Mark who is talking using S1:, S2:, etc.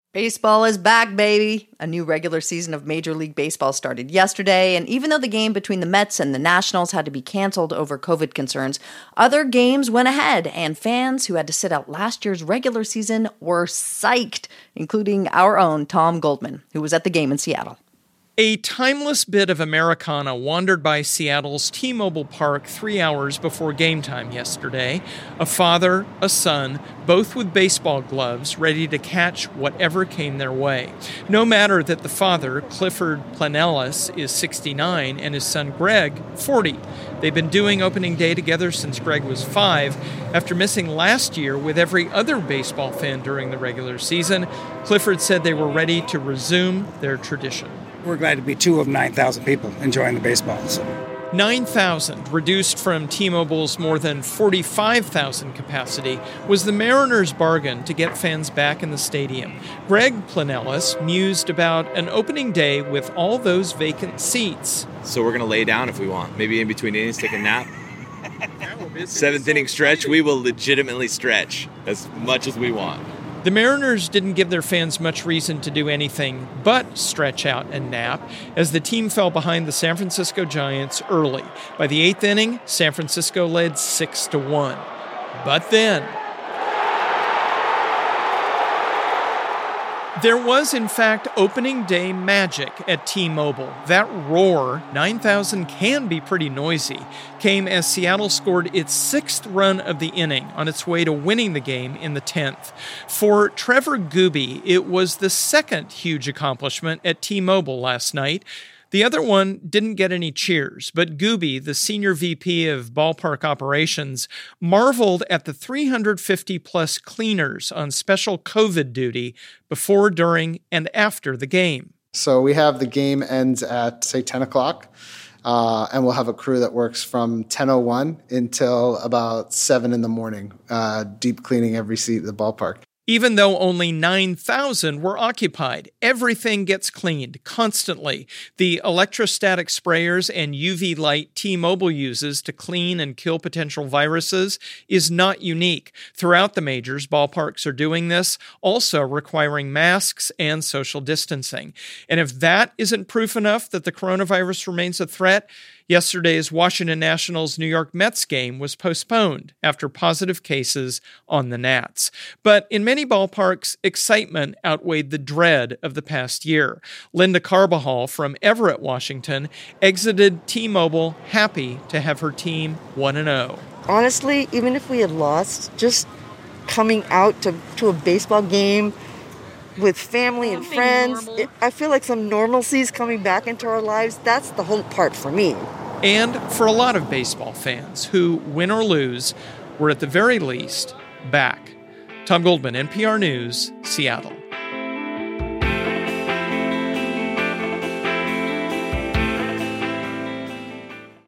S1: Baseball is back, baby. A new regular season of Major League Baseball started yesterday, and even though the game between the Mets and the Nationals had to be canceled over COVID concerns, other games went ahead, and fans who had to sit out last year's regular season were psyched, including our own Tom Goldman, who was at the game in Seattle.
S2: A timeless bit of Americana wandered by Seattle's T-Mobile Park 3 hours before game time yesterday. A father, a son, both with baseball gloves, ready to catch whatever came their way. No matter that the father, Clifford Planellis, is 69 and his son Greg, 40. They've been doing opening day together since Greg was 5. After missing last year with every other baseball fan during the regular season, Clifford said they were ready to resume their tradition.
S3: We're glad to be two of 9,000 people enjoying the baseball.
S2: 9,000, reduced from T-Mobile's more than 45,000 capacity, was the Mariners' bargain to get fans back in the stadium. Greg Planellis mused about an opening day with all those vacant seats.
S4: So we're going to lay down if we want. Maybe in between innings, take a nap. Seventh inning stretch, we will legitimately stretch as much as we want.
S2: The Mariners didn't give their fans much reason to do anything but stretch out and nap, as the team fell behind the San Francisco Giants early. By the 8th inning, San Francisco led 6-1. But then there was, in fact, opening day magic at T-Mobile. That roar, 9,000 can be pretty noisy, came as Seattle scored its 6th run of the inning on its way to winning the game in the 10th. For Trevor Gooby, it was the second huge accomplishment at T-Mobile last night. The other one didn't get any cheers, but Gooby, the senior VP of ballpark operations, marveled at the 350-plus cleaners on special COVID duty before, during, and after the game.
S5: So we have the game ends at, say, 10 o'clock, and we'll have a crew that works from 10:01 until about 7 in the morning, deep cleaning every seat at the ballpark.
S2: Even though only 9,000 were occupied, everything gets cleaned constantly. The electrostatic sprayers and UV light T-Mobile uses to clean and kill potential viruses is not unique. Throughout the majors, ballparks are doing this, also requiring masks and social distancing. And if that isn't proof enough that the coronavirus remains a threat, yesterday's Washington Nationals New York Mets game was postponed after positive cases on the Nats. But in many ballparks, excitement outweighed the dread of the past year. Linda Carbajal from Everett, Washington, exited T-Mobile happy to have her team 1-0.
S6: Honestly, even if we had lost, just coming out to a baseball game with family and friends, I feel like some normalcy is coming back into our lives. That's the whole part for me.
S2: And for a lot of baseball fans who, win or lose, were at the very least back. Tom Goldman, NPR News, Seattle.